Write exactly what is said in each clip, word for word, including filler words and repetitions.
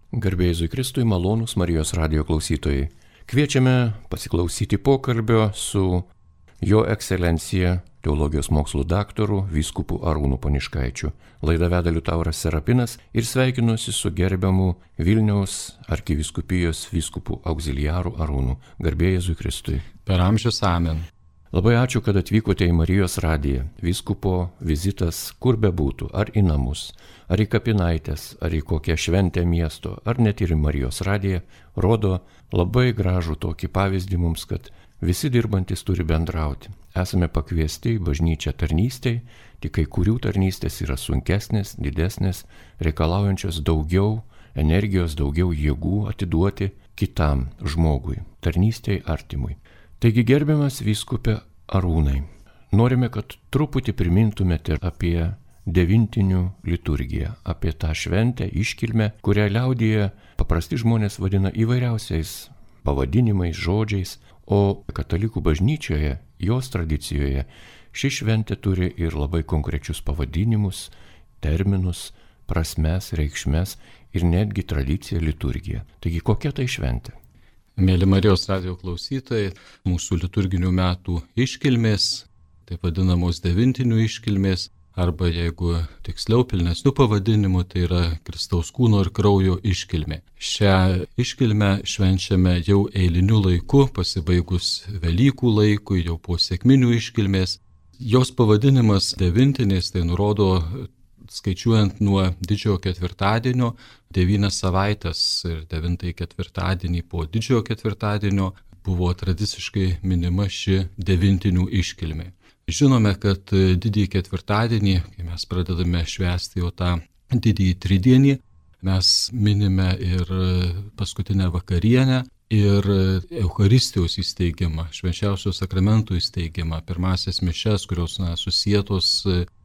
Garbė Jėzui Kristui, malonūs Marijos radijo klausytojai. Kviečiame pasiklausyti pokalbio su Jo ekscelencija, teologijos mokslų daktaru, vyskupu Arūnu Poniškaičiu. Laidą veda Liutauras Serapinas ir sveikinuosi su gerbiamu Vilniaus arkivyskupijos vyskupu auxiliaru Arūnu. Garbė Jėzui Kristui. Per amžius amen. Labai ačiū, kad atvykote į Marijos radiją. Vyskupo vizitas kur bebūtų, ar į namus, ar į kapinaitės, ar į kokią šventę miesto, ar net ir į Marijos radiją, rodo labai gražų tokį pavyzdį mums, kad visi dirbantis turi bendrauti. Esame pakviesti į bažnyčią tarnystei, tik kai kurių tarnystės yra sunkesnės, didesnės, reikalaujančios daugiau energijos, daugiau jėgų atiduoti kitam žmogui, tarnystei artimui. Taigi gerbiamas vyskupe Arūnai, norime, kad truputį primintumėte apie devintinių liturgiją, apie tą šventę, iškilmę, kurią liaudyje paprasti žmonės vadina įvairiausiais pavadinimais, žodžiais, o katalikų bažnyčioje, jos tradicijoje, ši šventė turi ir labai konkrečius pavadinimus, terminus, prasmes, reikšmes ir netgi tradiciją, liturgiją. Taigi kokia tai šventė? Mėly Marijos radijo klausytojai, mūsų liturginių metų iškilmės, taip vadinamos devintinių iškilmės, arba jeigu tiksliau pilnesnių pavadinimų, tai yra Kristaus kūno ir kraujo iškilmė. Šią iškilmę švenčiame jau eiliniu laiku, pasibaigus Velykų laikui, jau po sekminių iškilmės. Jos pavadinimas devintinės tai nurodo, skaičiuojant nuo didžiojo ketvirtadienio, devynias savaitės ir devintąjį ketvirtadienį po didžiojo ketvirtadienio buvo tradiciškai minima ši devintinių iškilmė. Žinome, kad didįjį ketvirtadienį, kai mes pradedame švęsti jau tą didįjį tridienį, mes minime ir paskutinę vakarienę ir Eucharistijos įsteigimą, švenčiausio sakramento įsteigimą, pirmasias mišias, kurios na, susietos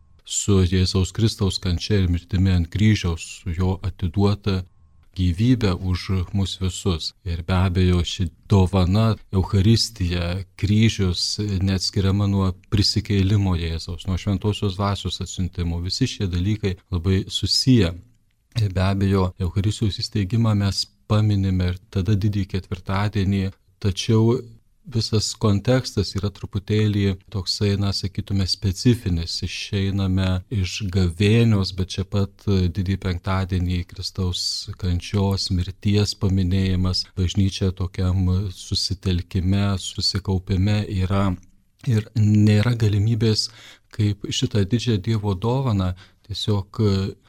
su Jėzaus Kristaus kančia ir mirtimi ant kryžiaus, su jo atiduota gyvybę už mus visus. Ir be abejo, ši dovana, Eucharistija, kryžius neatskiriama nuo prisikėlimo Jėzaus, nuo šventosios dvasios atsiuntimo. Visi šie dalykai labai susiję. Ir be abejo, Eucharistijos įsteigimą mes paminime ir tada didįjį ketvirtadienį, tačiau visas kontekstas yra truputėlį toksai, na, sakytume, specifinis. Išeiname iš gavėnios, bet čia pat didįjį penktadienį Kristaus kančios, mirties paminėjimas, bažnyčia tokiam susitelkime, susikaupime yra ir nėra galimybės, kaip šitą didžią Dievo dovaną tiesiog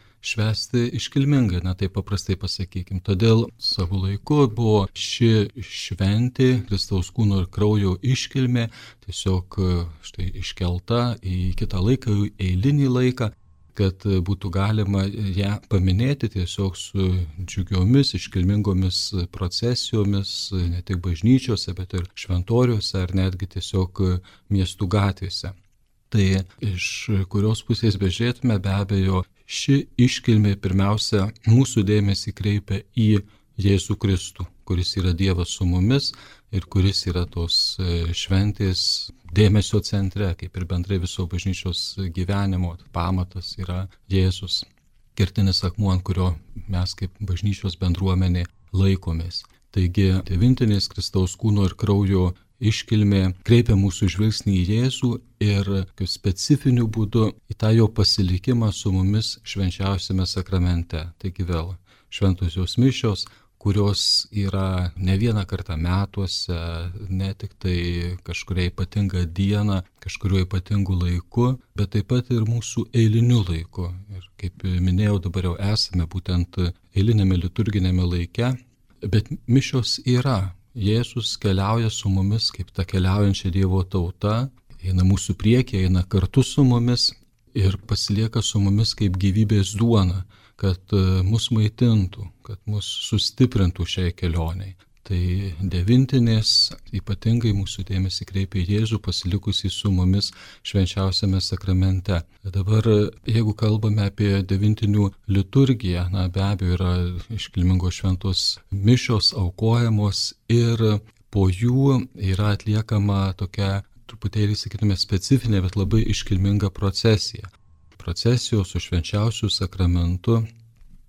švęsti iškilmingai, na taip paprastai pasakykim. Todėl savo laiku buvo ši šventė, Kristaus kūno ir kraujo iškilmė, tiesiog štai iškelta į kitą laiką, į eilinį laiką, kad būtų galima ją paminėti tiesiog su džiugiomis, iškilmingomis procesijomis, ne tik bažnyčiose, bet ir šventoriuose ar netgi tiesiog miestų gatvėse. Tai iš kurios pusės bežiūrėtume, be abejo, ši iškilmė pirmiausia mūsų dėmesį kreipia į Jėzų Kristų, kuris yra Dievas su mumis ir kuris yra tos šventės dėmesio centre, kaip ir bendrai viso bažnyčios gyvenimo pamatas yra Jėzus, kertinis akmuo, ant kurio mes kaip bažnyčios bendruomenė laikomės. Taigi devintinės Kristaus kūno ir kraujo iškilmė kreipia mūsų žvilgsnį į Jėzų ir kaip specifiniu būdu į tą jo pasilikimą su mumis švenčiausiame sakramente. Taigi vėl šventosios mišios, kurios yra ne vieną kartą metuose, ne tik tai kažkuria ypatinga diena, kažkuriuo ypatingu laiku, bet taip pat ir mūsų eiliniu laiku. Ir kaip minėjau, dabar jau esame būtent eilinėme liturginėme laike, bet mišios yra. Jėzus keliauja su mumis kaip ta keliaujančia Dievo tauta, eina mūsų priekyje, eina kartu su mumis ir pasilieka su mumis kaip gyvybės duona, kad mus maitintų, kad mus sustiprintų šiai kelioniai. Tai devintinės ypatingai mūsų dėmesį kreipia Jėzų pasilikusį su mumis švenčiausiame sakramente. Dabar, jeigu kalbame apie devintinių liturgiją, na be abejo yra iškilmingos šventos mišios aukojamos ir po jų yra atliekama tokia truputėlį, sakytume, specifinė, bet labai iškilminga procesija. Procesijos su švenčiausiu sakramentu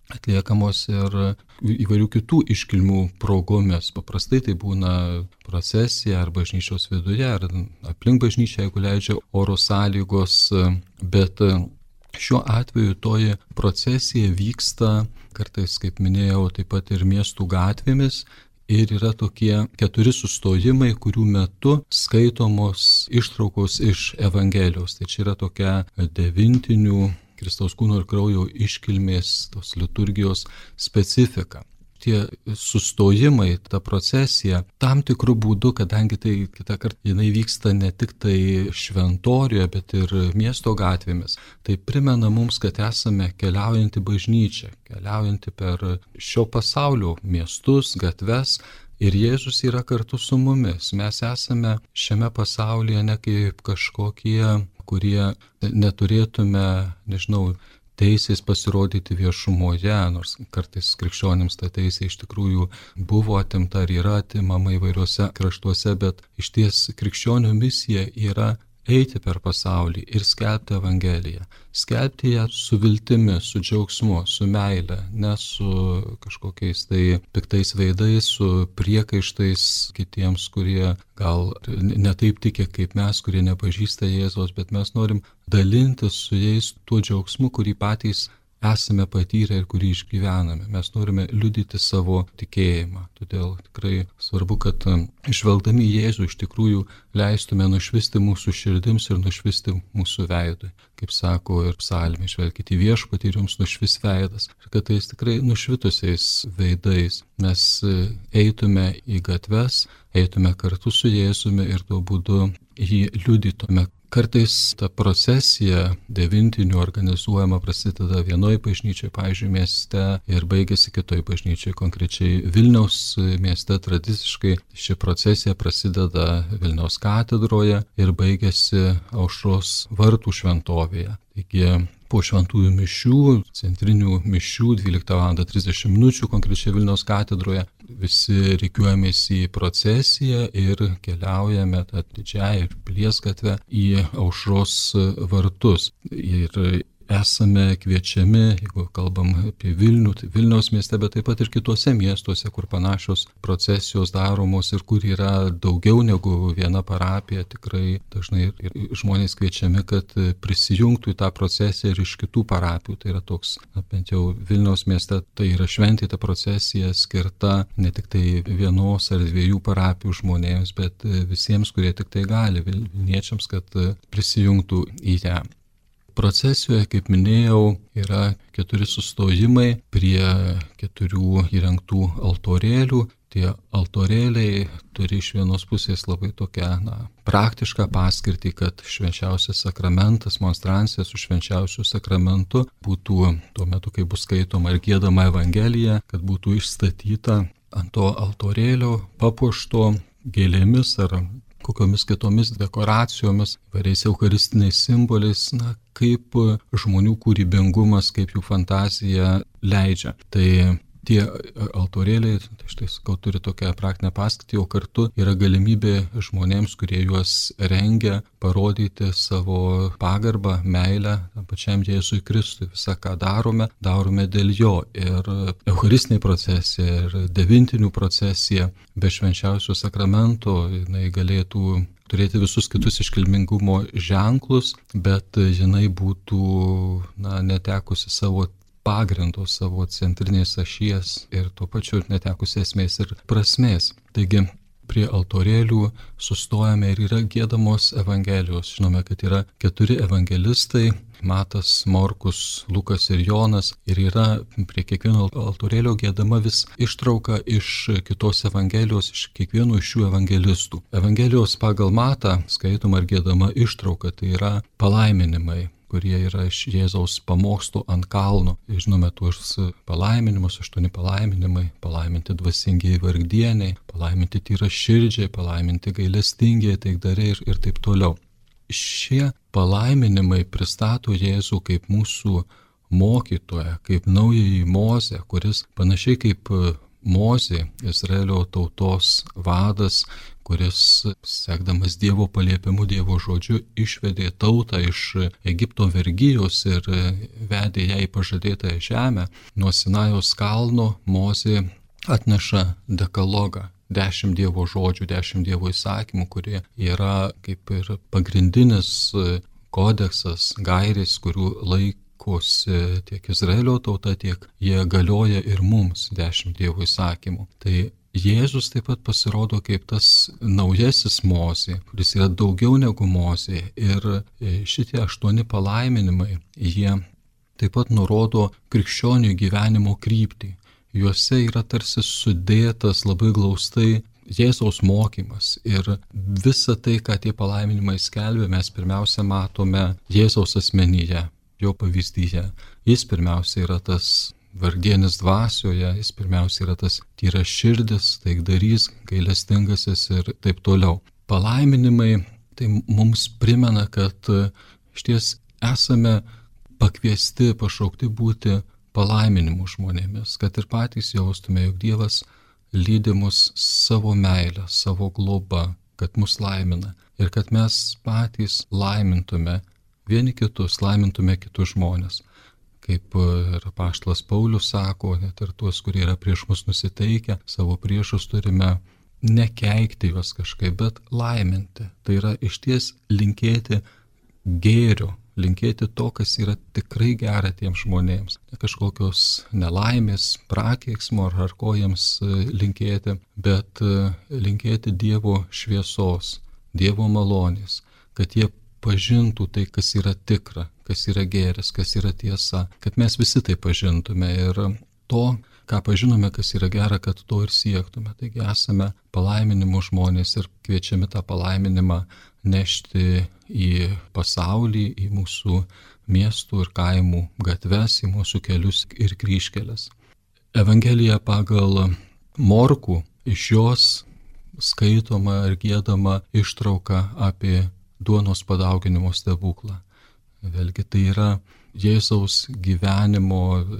atliekamos ir įvairių kitų iškilmių progomis. Paprastai tai būna procesija ar bažnyčios viduje, ar aplink bažnyčią, jeigu leidžia oro sąlygos, bet šiuo atveju toji procesija vyksta kartais, kaip minėjau, taip pat ir miestų gatvėmis. Ir yra tokie keturi sustojimai, kurių metu skaitomos ištraukos iš Evangelijos. Tai čia yra tokia devintinių Kristaus kūno ir kraujo iškilmės, tos liturgijos specifika. Tie sustojimai, ta procesija, tam tikrų būdų, kadangi tai kitą kartą jinai vyksta ne tik tai šventoriuje, bet ir miesto gatvėmis, tai primena mums, kad esame keliaujanti bažnyčia, keliaujanti per šio pasaulio miestus, gatves. Ir Jėzus yra kartu su mumis. Mes esame šiame pasaulyje ne kaip kažkokie, kurie neturėtume, nežinau, teisės pasirodyti viešumoje, nors kartais krikščionims ta teisė iš tikrųjų buvo atimta ar yra atimama įvairiuose kraštuose, bet išties krikščionių misija yra eiti per pasaulį ir skelbti Evangeliją. Skelbti ją su viltimi, su džiaugsmu, su meile, ne su kažkokiais tai piktais veidais, su priekaištais kitiems, kurie gal netaip tikė kaip mes, kurie nepažįsta Jėzaus, bet mes norim dalintis su jais tuo džiaugsmu, kurį patys esame patyrę ir kurį išgyvename. Mes norime liudyti savo tikėjimą. Todėl tikrai svarbu, kad žvelgdami į Jėzų iš tikrųjų leistume nušvisti mūsų širdims ir nušvisti mūsų veidui. Kaip sako ir psalmė, žvelkite į viešpatį ir jums nušvis veidas. Ir kad tais tikrai nušvitusiais veidais mes eitume į gatves, eitume kartu su Jėzumi ir tuo būdu jį liudytume. Kartais ta procesija devintinių organizuojama prasideda vienoje bažnyčioje, pavyzdžiui, mieste ir baigėsi kitoje bažnyčioje, konkrečiai Vilniaus mieste tradiciškai ši procesija prasideda Vilniaus katedroje ir baigėsi Aušros vartų šventovėje. Taigi po šventųjų mišių, centrinių mišių, dvyliktą valandą trisdešimt minučių konkrečiai Vilniaus katedroje, visi rikiuojamės į procesiją ir keliaujame tą didžiąją Pilies gatvę į Aušros vartus. Ir esame kviečiami, jeigu kalbam apie Vilnių, tai Vilniaus mieste, bet taip pat ir kitose miestuose, kur panašios procesijos daromos ir kur yra daugiau negu viena parapija, tikrai dažnai ir žmonės kviečiami, kad prisijungtų į tą procesiją ir iš kitų parapijų. Tai yra toks, na, bent jau Vilniaus mieste, tai yra šventėta procesija skirta ne tik tai vienos ar dviejų parapijų žmonėms, bet visiems, kurie tik tai gali, vilniečiams, kad prisijungtų į ją. Procesijoje, kaip minėjau, yra keturi sustojimai prie keturių įrengtų altorėlių. Tie altorėliai turi iš vienos pusės labai tokią, na, praktišką paskirtį, kad švenčiausias sakramentas, monstrancija su švenčiausiu sakramentu būtų tuo metu, kai bus skaitoma ir giedama Evangelija, kad būtų išstatyta ant to altorėlio papuošto gėlėmis ar kokiomis kitomis dekoracijomis, įvairiais eucharistiniais simboliais, na, kaip žmonių kūrybingumas, kaip jų fantazija leidžia. Tai tie altorėliai, tai štai sakau, turi tokią praktinę paskirtį, o kartu yra galimybė žmonėms, kurie juos rengia, parodyti savo pagarbą, meilę pačiam Jėzui Kristui. Visą, ką darome, darome dėl jo. Ir eucharistinė procesija, ir devintinių procesija be švenčiausio sakramento, jinai galėtų turėti visus kitus iškilmingumo ženklus, bet jinai būtų, na, netekusi savo pagrindo, savo centrinės ašies ir tuo pačiu netekusi esmės ir prasmės. Taigi prie altorėlių sustojame ir yra giedamos Evangelijos. Žinome, kad yra keturi evangelistai, Matas, Morkus, Lukas ir Jonas, ir yra prie kiekvieno altorėlio giedama vis ištrauka iš kitos Evangelijos, iš kiekvieno iš šių evangelistų. Evangelijos pagal Matą skaitoma ir giedama ištrauka, tai yra palaiminimai, kurie yra iš Jėzaus pamokslo ant kalno. Žinome tuos palaiminimus, aštuoni palaiminimai, palaiminti dvasingieji vargdieniai, palaiminti tyraširdžiai, palaiminti gailestingieji taikdariai ir, ir taip toliau. Šie palaiminimai pristato Jėzų kaip mūsų mokytoją, kaip naująjį Mozę, kuris panašiai kaip Mozė, Izraelio tautos vadas, kuris, sekdamas Dievo paliepimu, Dievo žodžiu, išvedė tautą iš Egipto vergijos ir vedė ją į pažadėtąją žemę. Nuo Sinajaus kalno Mozė atneša dekalogą, dešimt Dievo žodžių, dešimt Dievo įsakymų, kurie yra kaip ir pagrindinis kodeksas, gairis, kurių laikosi tiek Izraelio tauta, tiek jie galioja ir mums, dešimt Dievo įsakymų. Tai Jėzus taip pat pasirodo kaip tas naujasis Mozė, kuris yra daugiau negu Mozė. Ir šitie aštuoni palaiminimai, jie taip pat nurodo krikščionių gyvenimo kryptį. Juose yra tarsi sudėtas labai glaustai Jėzaus mokymas. Ir visa tai, ką tie palaiminimai skelbia, mes pirmiausia matome Jėzaus asmenyje, jo pavyzdyje. Jis pirmiausia yra tas vargienis dvasioje, jis pirmiausia yra tas tyras širdis, taikdarys, gailestingasis ir taip toliau. Palaiminimai tai mums primena, kad šties esame pakviesti, pašaukti būti palaiminimų žmonėmis, kad ir patys jaustume, jog Dievas lydi mus savo meilę, savo globą, kad mus laimina ir kad mes patys laimintume vieni kitus, laimintume kitus žmonės. Kaip ir apaštalas Paulius sako, net ir tuos, kurie yra prieš mus nusiteikę, savo priešus turime nekeikti juos kažkaip, bet laiminti. Tai yra išties linkėti gėrio, linkėti to, kas yra tikrai gera tiems žmonėms. Ne kažkokios nelaimės, prakeiksmo ar ko jiems linkėti, bet linkėti Dievo šviesos, Dievo malonės, kad jie pažintų tai, kas yra tikra, kas yra gėris, kas yra tiesa, kad mes visi tai pažintume ir to, ką pažinome, kas yra gera, kad to ir siektume. Taigi esame palaiminimų žmonės ir kviečiami tą palaiminimą nešti į pasaulį, į mūsų miestų ir kaimų gatves, į mūsų kelius ir kryžkeles. Evangelija pagal Morkų, iš jos skaitoma ir giedama ištrauka apie duonos padauginimo stebuklą. Vėlgi tai yra Jėzaus gyvenimo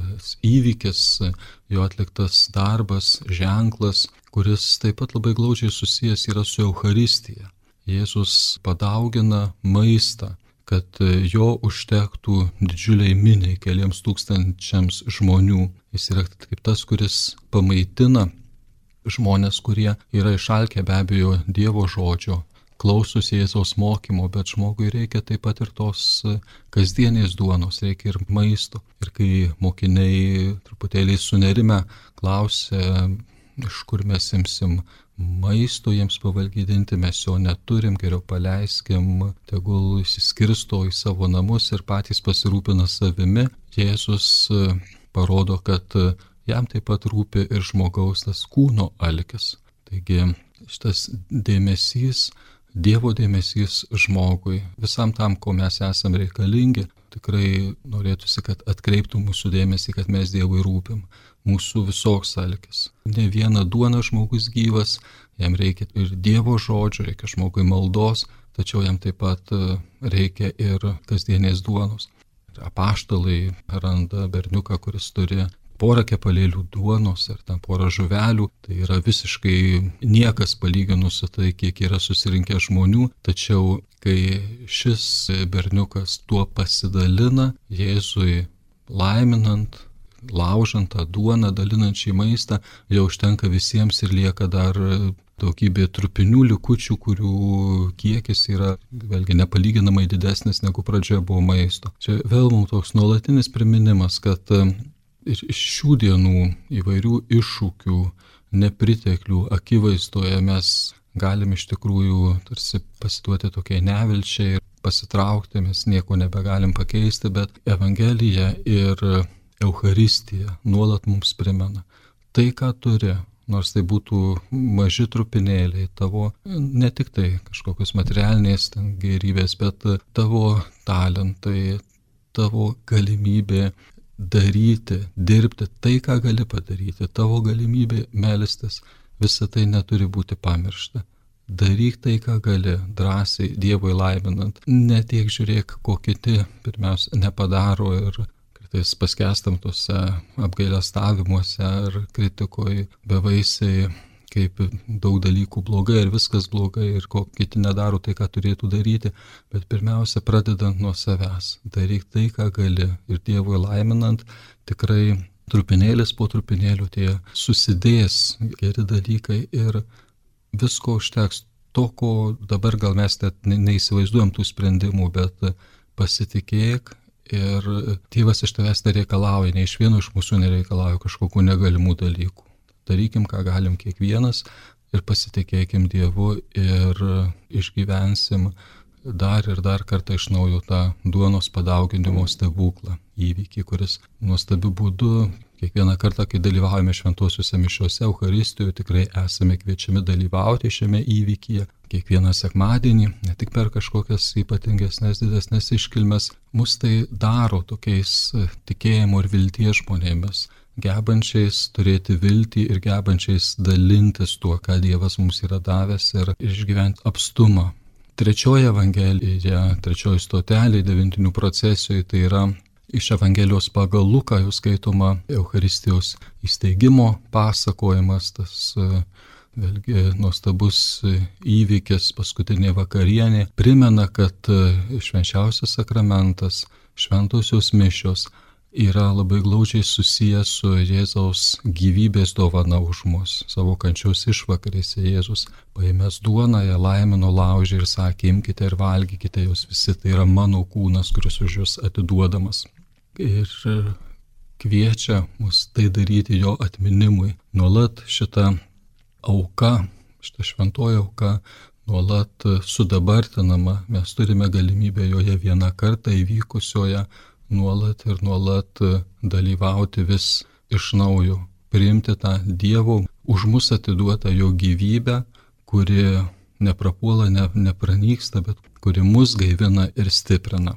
įvykis, jo atliktas darbas, ženklas, kuris taip pat labai glaudžiai susijęs yra su Eucharistija. Jėzus padaugina maistą, kad jo užtektų didžiuliai miniai, keliems tūkstančiams žmonių. Jis yra kaip tas, kuris pamaitina žmonės, kurie yra išalkę be abejo Dievo žodžio, klausus Jėzaus mokymo, bet žmogui reikia taip pat ir tos kasdienės duonos, reikia ir maisto. Ir kai mokiniai truputėlį sunerime klausė, iš kur mes imsim maisto jiems pavalgydinti, mes jo neturim, geriau paleiskim, tegul įsiskirsto į savo namus ir patys pasirūpina savimi. Jėzus parodo, kad jam taip pat rūpi ir žmogaus tas kūno alkis. Taigi šitas dėmesys, Dievo dėmesys žmogui, visam tam, ko mes esame reikalingi, tikrai norėtųsi, kad atkreiptų mūsų dėmesį, kad mes Dievui rūpim. Mūsų visoks alkis. Ne viena duona žmogus gyvas, jam reikia ir Dievo žodžio, reikia žmogui maldos, tačiau jam taip pat reikia ir kasdienės duonos. Apaštalai randa berniuką, kuris turi porą kepalėlių duonos ar ten porą žuvelių, tai yra visiškai niekas palyginus su tai, kiek yra susirinkę žmonių, tačiau kai šis berniukas tuo pasidalina, Jėzui laiminant, laužant tą duoną, dalinant šį maistą, jau užtenka visiems ir lieka dar daugybė trupinių likučių, kurių kiekis yra vėlgi nepalyginamai didesnis negu pradžioje buvo maisto. Čia vėl mums toks nuolatinis priminimas, kad ir iš šių dienų įvairių iššūkių, nepriteklių akivaizdoje mes galim iš tikrųjų tarsi pasiduoti tokiai nevilčiai ir pasitraukti, mes nieko nebegalim pakeisti, bet Evangelija ir Eucharistija nuolat mums primena tai, ką turi, nors tai būtų maži trupinėliai tavo, ne tik tai kažkokios materialinės gėrybės, bet tavo talentai, tavo galimybė daryti, dirbti tai, ką gali padaryti, tavo galimybė melstis, visa tai neturi būti pamiršta. Daryk tai, ką gali, drąsiai Dievui laiminant. Ne tiek žiūrėk, ko kiti pirmiausia nepadaro ir kartais kartais paskestam tose apgailestavimuose ar kritikoje bevaisiai, kaip daug dalykų blogai ir viskas blogai ir ko kiti nedaro tai, ką turėtų daryti, bet pirmiausia, pradedant nuo savęs. Daryk tai, ką gali ir Dievui laiminant, tikrai trupinėlis po trupinėlių tie susidės geri dalykai ir visko užteks. To, ko dabar gal mes net neįsivaizduojam tų sprendimų, bet pasitikėk ir Dievas iš tavęs nereikalauja, nei iš vieno iš mūsų nereikalauja kažkokių negalimų dalykų. Darykim, ką galim kiekvienas ir pasitikėkim Dievu ir išgyvensim dar ir dar kartą iš naujo tą duonos padauginimo stebuklą, įvykį, kuris nuostabiu būdu kiekvieną kartą, kai dalyvaujame šventosiuose mišiuose, Eucharistijoje, tikrai esame kviečiami dalyvauti šiame įvykyje. Kiekvieną sekmadienį, ne tik per kažkokias ypatingesnės, didesnės iškilmes, mus tai daro tokiais tikėjimo ir vilties žmonėmis, gebančiais turėti viltį ir gebančiais dalintis tuo, ką Dievas mums yra davęs ir išgyventi apstumą. Trečioji Evangelija, trečioji stotelė devintinių procesijoje, tai yra iš Evangelijos pagal Luką jau skaitoma Eucharistijos įsteigimo pasakojimas, tas vėlgi nuostabus įvykis, paskutinė vakarienė, primena, kad švenčiausias sakramentas, šventosios mišios yra labai glaudžiai susijęs su Jėzaus gyvybės dovana už mus. Savo kančios išvakarėse Jėzus paėmęs duoną, ją laimino, laužė ir sakė, imkite ir valgykite jos visi, tai yra mano kūnas, kuris už jūs atiduodamas. Ir kviečia mus tai daryti jo atminimui. Nuolat šita auka, šita šventoji auka, nuolat sudabartinama, mes turime galimybę joje vieną kartą įvykusioje, nuolat ir nuolat dalyvauti vis iš naujo, priimti tą Dievo už mus atiduotą jo gyvybę, kuri neprapuola, ne, nepranyksta, bet kuri mus gaivina ir stiprina.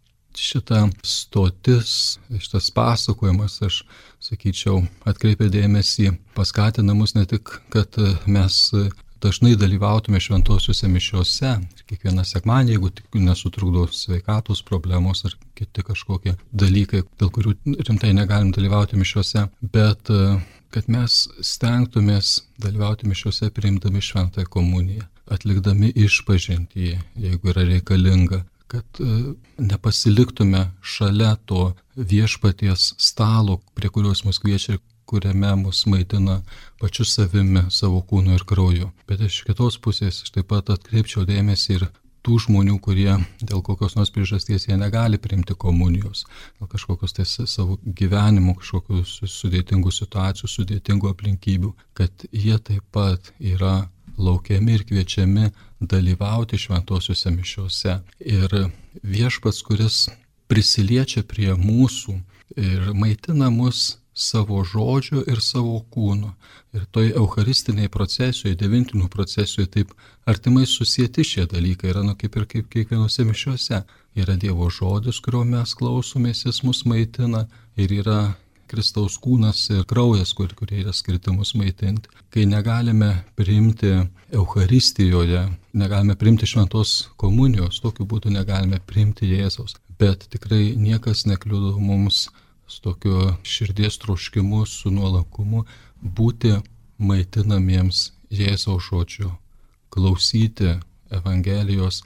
Šita stotis, šitas pasakojimas, aš sakyčiau, atkreipia dėmesį, paskatina mus ne tik, kad mes dažnai dalyvautume šventosiuose mišiuose, kiekvieną sekmadienį, jeigu tik nesutrukdo sveikatos problemos ar kiti kažkokie dalykai, dėl kurių rimtai negalim dalyvauti mišiuose, bet kad mes stengtumės dalyvauti mišiuose priimdami šventąją komuniją, atlikdami išpažintį, jeigu yra reikalinga, kad nepasiliktume šalia to viešpaties stalo, prie kurios mus kviečia, kuriame mus maitina pačiu savimi, savo kūnu ir krauju. Bet iš kitos pusės aš taip pat atkreipčiau dėmesį ir tų žmonių, kurie dėl kokios nors priežasties jie negali priimti komunijos, dėl kažkokios tai savo gyvenimo, kažkokių sudėtingų situacijų, sudėtingų aplinkybių, kad jie taip pat yra laukiami ir kviečiami dalyvauti šventosiuose mišiuose. Ir viešpats, kuris prisiliečia prie mūsų ir maitina mus savo žodžiu ir savo kūnu. Ir toj eucharistiniai procesijoje, devintinių procesijoje taip artimai susieti šie dalykai yra, nu, kaip ir kaip kiekvienose mišiuose. Yra Dievo žodis, kurio mes klausomės, jis mus maitina, ir yra Kristaus kūnas ir kraujas, kur, kurie yra skirti mus maitinti. Kai negalime priimti Eucharistijoje, negalime priimti šventos komunijos, tokiu būdu negalime priimti Jėzaus. Bet tikrai niekas nekliudo mums su tokiu širdies troškimu, su nuolankumu būti maitinamiems Jėzaus žodžiu, klausyti Evangelijos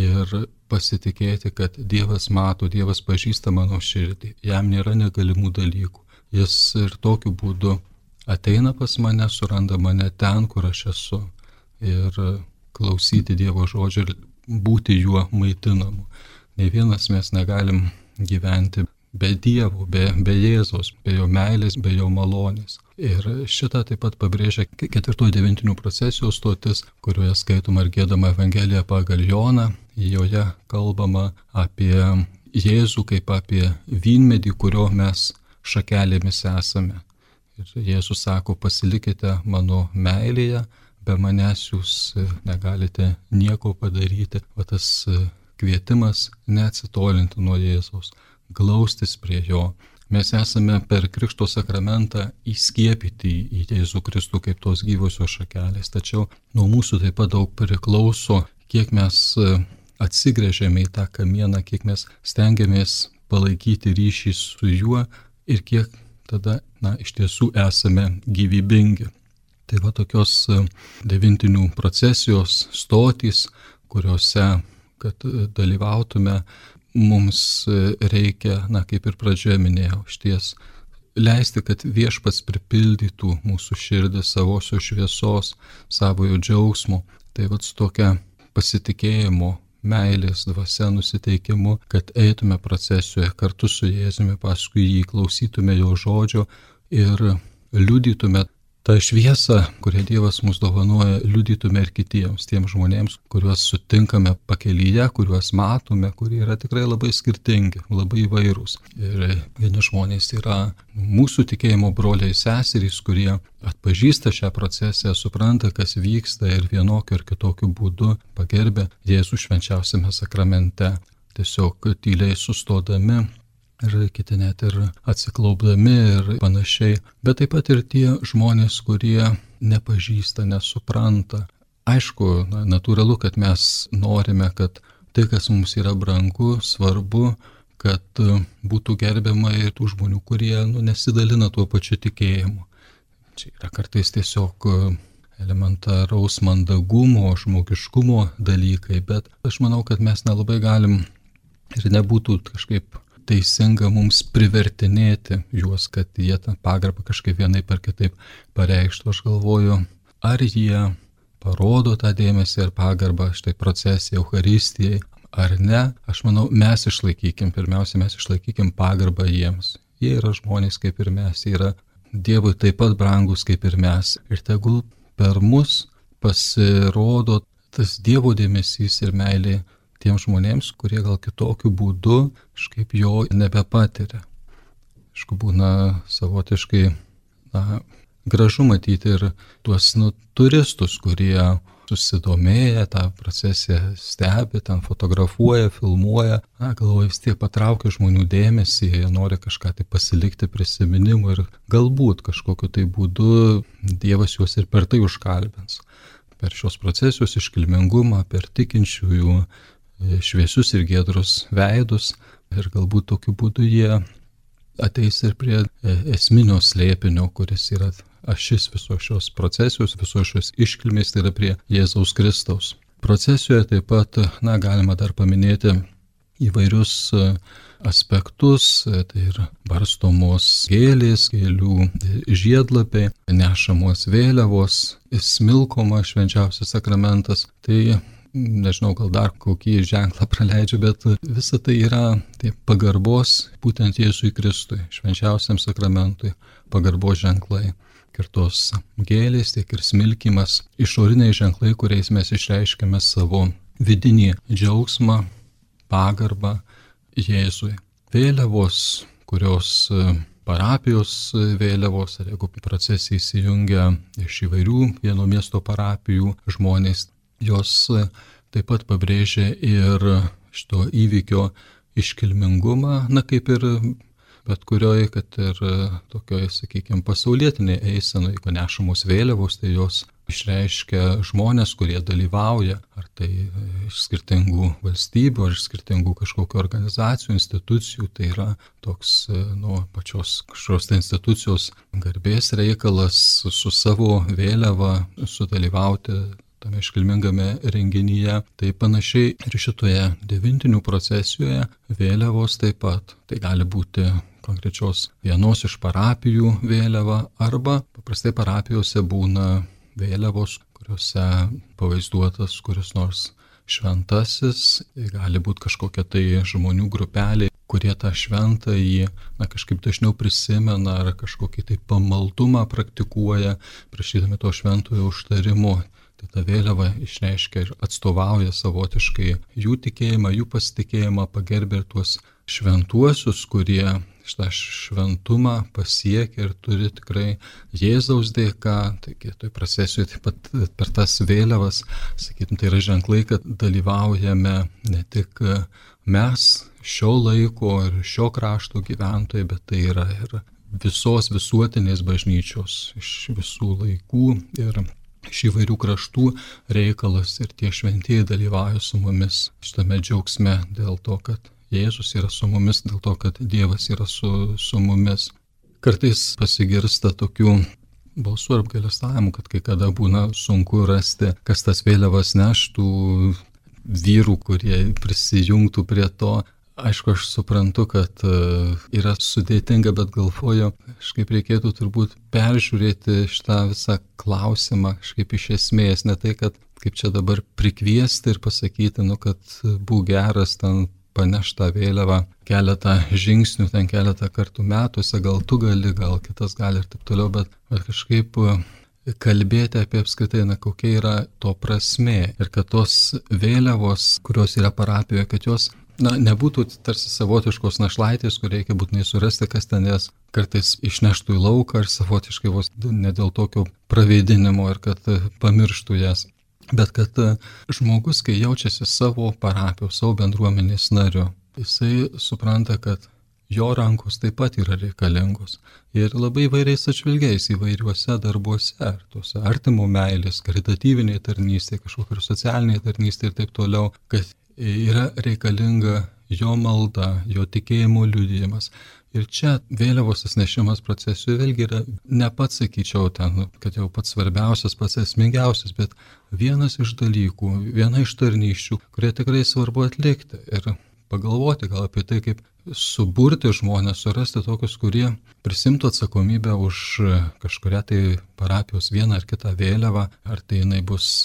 ir pasitikėti, kad Dievas mato, Dievas pažįsta mano širdį, jam nėra negalimų dalykų. Jis ir tokiu būdu ateina pas mane, suranda mane ten, kur aš esu, ir klausyti Dievo žodžio ir būti juo maitinamu. Nei vienas mes negalim gyventi be Dievo, be, be Jėzaus, be jo meilės, be jo malonės. Ir šitą taip pat pabrėžia ketvirtoji devintinių procesijos stotis, kurioje skaitoma ir giedama Evangelija pagal Joną. Joje kalbama apie Jėzų kaip apie vynmedį, kurio mes šakelėmis esame. Ir Jėzus sako, pasilikite mano meilėje, be manęs jūs negalite nieko padaryti. O tas kvietimas neatsitolinti nuo Jėzaus, glaustis prie jo. Mes esame per Krikšto sakramentą įskiepyti į Jėzų Kristų kaip tos gyvosios šakelės. Tačiau nuo mūsų taip pat daug priklauso, kiek mes atsigręžėme į tą kamieną, kiek mes stengiamės palaikyti ryšį su juo ir kiek tada, na, iš tiesų esame gyvybingi. Tai va tokios devintinių procesijos stotys, kuriuose, kad dalyvautume, mums reikia, na, kaip ir pradžioje minėjau, išties leisti, kad Viešpats pripildytų mūsų širdį savosios šviesos, savojo džiaugsmo. Tai vat su tokia pasitikėjimo, meilės dvasia nusiteikimu, kad eitume procesijoje kartu su Jėzumi, paskui jį klausytume jo žodžio ir liudytume tą šviesą, kurią Dievas mums dovanoja, liudytume ir kitiems, tiems žmonėms, kuriuos sutinkame pakelyje, kuriuos matome, kurie yra tikrai labai skirtingi, labai įvairūs. Ir vieni žmonės yra mūsų tikėjimo broliai seserys, kurie atpažįsta šią procesiją, supranta, kas vyksta ir vienokiu ar kitokiu būdu pagerbia Jėzų švenčiausiame sakramente, tiesiog tyliai sustodami. Ir kiti net ir atsiklaupdami ir panašiai, bet taip pat ir tie žmonės, kurie nepažįsta, nesupranta. Aišku, na, natūralu, kad mes norime, kad tai, kas mums yra brangu, svarbu, kad būtų gerbiama ir tų žmonių, kurie nu, nesidalina tuo pačiu tikėjimu. Čia yra kartais tiesiog elementaraus mandagumo, žmogiškumo dalykai, bet aš manau, kad mes nelabai galim ir nebūtų kažkaip teisinga mums privertinėti juos, kad jie tą pagarbą kažkaip vienaip ar kitaip pareikštų. Aš galvoju, ar jie parodo tą dėmesį ir pagarbą štai procesijai, Eucharistijai, ar ne. Aš manau, mes išlaikykim, pirmiausia, mes išlaikykim pagarbą jiems. Jie yra žmonės kaip ir mes, jie yra Dievui taip pat brangus kaip ir mes. Ir tegul per mus pasirodo tas Dievo dėmesys ir meilė tiems žmonėms, kurie gal kitokiu būdu kažkaip jo nebepatiria. Aišku, būna savotiškai na, gražu matyti ir tuos nu, turistus, kurie susidomėję tą procesiją stebi, ten fotografuoja, filmuoja. Na, galvoju, vis tiek patraukia žmonių dėmesį, jie nori kažką tai pasilikti prisiminimu ir galbūt kažkokiu tai būdu Dievas juos ir per tai užkalbins. Per šios procesijos iškilmingumą, per tikinčiųjų šviesius ir giedrus veidus ir galbūt tokiu būdu jie ateis ir prie esminio slėpinio, kuris yra ašis visos šios procesijos, visos šios iškilmės, tai yra prie Jėzaus Kristaus. Procesijoje taip pat, na, galima dar paminėti įvairius aspektus, tai yra barstomos gėlės, gėlių žiedlapiai, nešamos vėliavos, smilkoma švenčiausias sakramentas. Tai nežinau, gal dar kokį ženklą praleidžiu, bet visa tai yra tai pagarbos būtent Jėzui Kristui, švenčiausiam sakramentui, pagarbos ženklai. Ir tos gėlės, tiek ir smilkimas, išoriniai ženklai, kuriais mes išreiškiame savo vidinį džiaugsmą, pagarbą Jėzui. Vėliavos, kurios parapijos vėliavos, ar jeigu procesija įsijungia iš įvairių vieno miesto parapijų žmonės, jos taip pat pabrėžia ir šito įvykio iškilmingumą, na kaip ir bet kurioje, kad ir tokioje, sakykime, pasaulietinėje eisenoje, jeigu nešamos vėliavos, tai jos išreiškia žmonės, kurie dalyvauja, ar tai iš skirtingų valstybių, ar iš skirtingų kažkokių organizacijų, institucijų, tai yra toks, nu, pačios kažkokios tai institucijos garbės reikalas su savo vėliava sudalyvauti tame iškilmingame renginyje. Tai panašiai ir šitoje devintinių procesijoje vėliavos taip pat. Tai gali būti konkrečios vienos iš parapijų vėliava, arba paprastai parapijose būna vėliavos, kuriuose pavaizduotas kuris nors šventasis, gali būti kažkokia tai žmonių grupelė, kurie tą šventąjį na, kažkaip dažniau prisimena ar kažkokį tai pamaldumą praktikuoja, prašydami to šventojo užtarimo. Tai ta vėliava išreiškia ir atstovauja savotiškai jų tikėjimą, jų pasitikėjimą, pagerbė ir tuos šventuosius, kurie šitą šventumą pasiekia ir turi tikrai Jėzaus dėka. Taigi, toj procesijoje taip pat per tas vėliavas, sakytum, tai yra ženklai, kad dalyvaujame ne tik mes šio laiko ir šio krašto gyventojai, bet tai yra ir visos visuotinės bažnyčios iš visų laikų ir iš įvairių kraštų reikalas ir tie šventieji dalyvauja su mumis šitame džiaugsme dėl to, kad Jėzus yra su mumis, dėl to, kad Dievas yra su, su mumis. Kartais pasigirsta tokių balsų ar apgailestavimų, kad kai kada būna sunku rasti, kas tas vėliavas neštų, vyrų, kurie prisijungtų prie to. Aišku, aš suprantu, kad yra sudėtinga, bet galvoju, kažkaip reikėtų turbūt peržiūrėti šitą visą klausimą, kažkaip iš esmės, ne tai, kad kaip čia dabar prikviesti ir pasakyti, nu, kad būk geras, ten paneš tą vėliavą keletą žingsnių, ten keletą kartų metuose, gal tu gali, gal kitas gali ir taip toliau, bet, bet kažkaip kalbėti apie apskritai, na, kokia yra to prasmė ir kad tos vėliavos, kurios yra parapijoje, kad jos, na, nebūtų tarsi savotiškos našlaitės, kur reikia būtinai surasti, kas ten jas kartais išneštų į lauką ar savotiškai vos ne dėl tokio praveidinimo ir kad pamirštų jas. Bet kad žmogus, kai jaučiasi savo parapijos, savo bendruomenės nariu, jisai supranta, kad jo rankos taip pat yra reikalingos. Ir labai įvairiais atžvilgiais, įvairiuose darbuose, ar tuose artimo meilės, karitatyviniai tarnystė, kažkokia socialiniai tarnystė ir taip toliau, kad yra reikalinga jo malda, jo tikėjimo liudijimas. Ir čia vėliavos atnešimas procesui vėlgi yra, ne pats sakyčiau ten, kad jau pats svarbiausias, pats esmingiausias, bet vienas iš dalykų, viena iš tarnysčių, kurie tikrai svarbu atlikti ir pagalvoti gal apie tai, kaip suburti žmonės, surasti tokius, kurie prisimtų atsakomybę už kažkurią tai parapijos vieną ar kitą vėliavą, ar tai jinai bus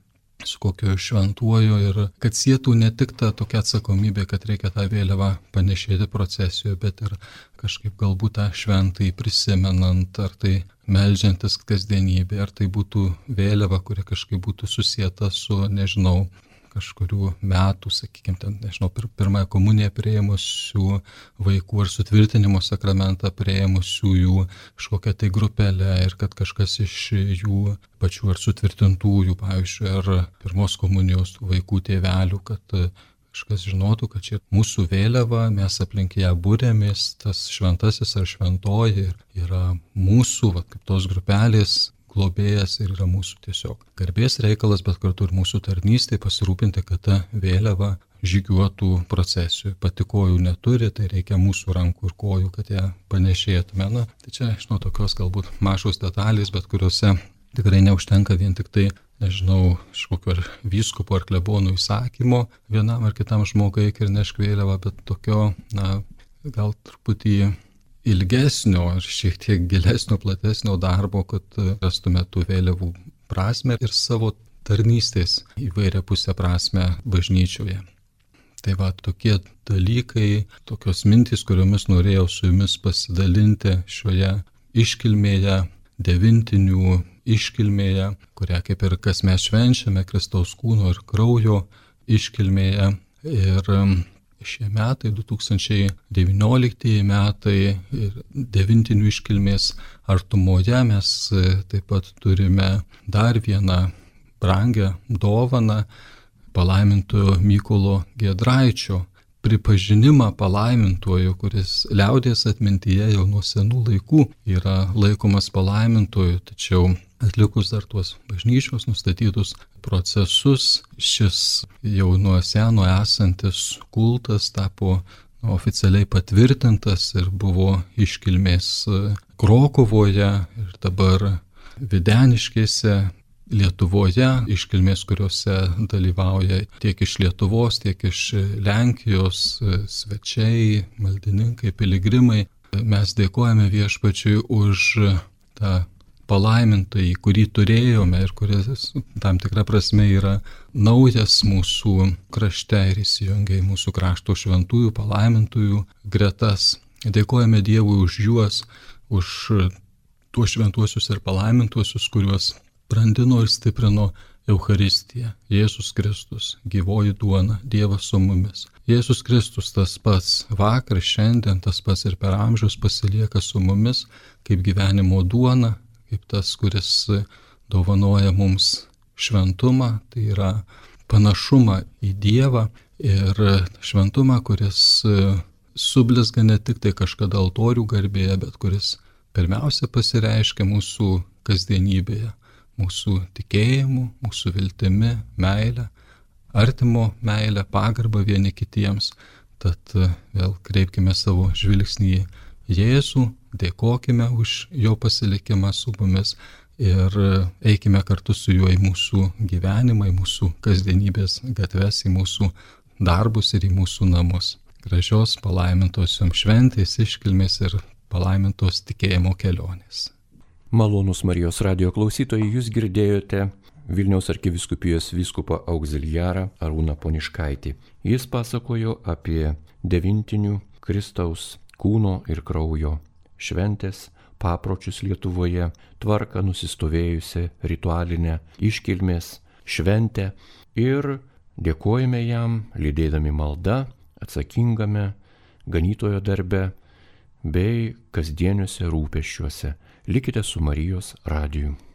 su kokiu šventuoju ir kad sietų ne tik tą tokią atsakomybę, kad reikia tą vėliavą panešėti procesijoje, bet ir kažkaip galbūt tą šventąjį prisimenant, ar tai meldžiantis kasdienybė, ar tai būtų vėliava, kuri kažkaip būtų susieta su, nežinau, kažkurių metų, sakykime, ten, nežinau, pir, pirmąją komuniją priėmusių vaikų ar sutvirtinimo sakramentą priėmusiųjų kažkokią tai grupelę ir kad kažkas iš jų pačių ar sutvirtintųjų, pavyzdžiui, ar pirmos komunijos vaikų tėvelių, kad kažkas žinotų, kad čia mūsų vėliava, mes aplink ją būrėmės, tas šventasis ar šventoji yra mūsų, va, kaip tos grupelės, globėjas ir yra mūsų tiesiog garbės reikalas, bet kartu ir mūsų tarnystė pasirūpinti, kad ta vėliava žygiuotų procesijų. Pati kojų neturi, tai reikia mūsų rankų ir kojų, kad ją panešėtume. Na, tai čia, žinau, tokios galbūt mažos detalės, bet kuriuose tikrai neužtenka vien tik tai, nežinau, iš kokio ar vyskupo ar klebono įsakymo vienam ar kitam žmogui ir nešk vėliavą, bet tokio, na, gal truputį ilgesnio ir šiek tiek gilesnio, platesnio darbo, kad rastume tų vėliavų prasme ir savo tarnystės įvairia pusę prasme bažnyčioje. Tai va, tokie dalykai, tokios mintys, kuriomis norėjau su jumis pasidalinti šioje iškilmėje, devintinių iškilmėje, kurią kaip ir kas mes švenčiame, Kristaus kūno ir kraujo iškilmėje. Ir šie metai, du tūkstančiai devynioliktieji metai ir devintinių iškilmės artumoje mes taip pat turime dar vieną brangią dovaną palaimintojo Mykolo Giedraičio pripažinimą palaimintuoju, kuris liaudies atmintyje jau nuo senų laikų yra laikomas palaimintuoju, tačiau atlikus dar tuos bažnyčios nustatytus procesus, šis jau nuo seno esantis kultas tapo oficialiai patvirtintas ir buvo iškilmės Krokuvoje ir dabar Videniškėse, Lietuvoje, iškilmės, kuriuose dalyvauja tiek iš Lietuvos, tiek iš Lenkijos svečiai, maldininkai, piligrimai. Mes dėkojame Viešpačiui už tą palaimintąjį, kurį turėjome ir kuris tam tikra prasme yra naujas mūsų krašte ir įsijungia į mūsų krašto šventųjų, palaimintųjų gretas. Dėkojame Dievui už juos, už tuos šventuosius ir palaimintuosius, kuriuos brandino ir stiprino Eucharistija. Jėzus Kristus, gyvoji duona, Dievas su mumis. Jėzus Kristus tas pats vakar, šiandien, tas pats ir per amžius pasilieka su mumis kaip gyvenimo duona, kaip tas, kuris dovanoja mums šventumą, tai yra panašumą į Dievą ir šventumą, kuris sublizga ne tik tai kažkada altorių garbėje, bet kuris pirmiausia pasireiškia mūsų kasdienybėje, mūsų tikėjimu, mūsų viltimi, meilė, artimo meilė, pagarba vieni kitiems. Tad vėl kreipkime savo žvilgsnį į Jėzų, dėkokime už jo pasilikimą su mumis ir eikime kartu su juo į mūsų gyvenimą, į mūsų kasdienybės gatves, į mūsų darbus ir į mūsų namus. Gražios palaimintos jums šventės, iškilmės ir palaimintos tikėjimo kelionės. Malonūs Marijos radijo klausytojai, jūs girdėjote Vilniaus arkivyskupijos vyskupą auxiliarą Arūną Poniškaitį. Jis pasakojo apie devintinių Kristaus kūno ir kraujo šventės papročius Lietuvoje, tvarką nusistovėjusią ritualinę iškilmės šventę ir dėkojame jam, lydėdami maldą, atsakingame ganytojo darbe bei kasdieniuose rūpesčiuose. Likite su Marijos radiju.